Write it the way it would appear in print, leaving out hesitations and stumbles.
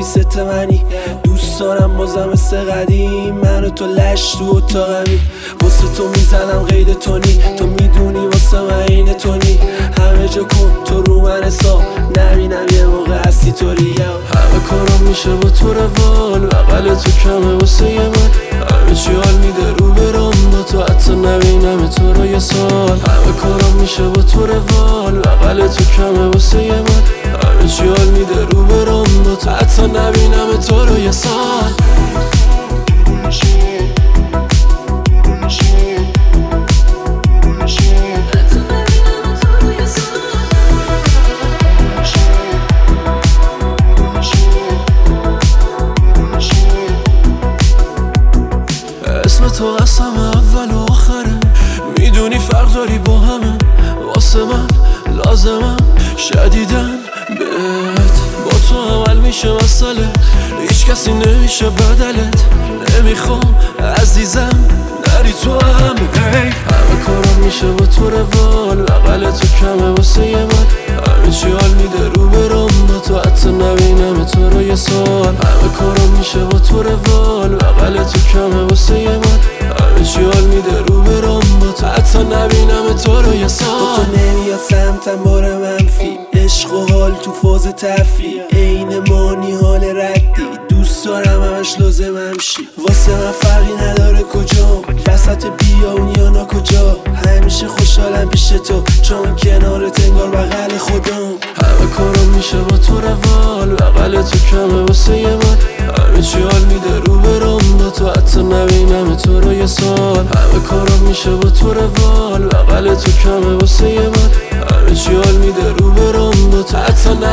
ست منی. دوست دارم بازم مثل قدیم منو تو لش تو اتاقمی. واسه تو میزنم قید تونی، تو میدونی واسه من این تونی. همه جا کن تو رو من حساب نبینم یه موقع هستی طوری. همه کارم میشه با تو روال، بغل تو کمه واسه یه من. همه چی حال میده رو برام با تو، حتی نبینم تو رو یه سال. همه کارم میشه با تو روال، بغل تو کمه واسه یه من. همه چی حال میده رو برام با تو، حتی نبینم تو رو یه سال. اسم تو قسم اول و آخره، میدونی فرق داری با همه. واسه من لازمم شدیدن بهت، با تو عمل میشه مسئله، هیچ کسی نمیشه بدلت. نمیخوام عزیزم نری تو هم همه کارم میشه با تو روال، بغل تو کمه واسه یه من. همه چی حال میده رو برام با تو، حتی نبینم تو رو یه سال. همه کارم میشه با تو روال، بغل تو کمه واسه یه من. همه چی حال میده رو برام با تو، حتی نبینم تو رو یه سال. با تو نمیاد سمتم بار منفی، عشق و حال تو فاز تفریح. عین مانی حال ردی، دوست دارم همش لازمم شی. واسه من فرقی نداره کجام، وسط بیابون یا نا کجا. همیشه خوشحالم پیش تو، چون کنارت انگار بغل خودم. همه کارم میشه با تو روال، بغل تو کمه واسه یه من. همه چی حال میده رو برام با تو، حتی نبینم تو رو یه سال. همه کارم میشه با تو روال، بغل تو کمه واسه یه من. همه چی حال میده رو برام با تو، حتی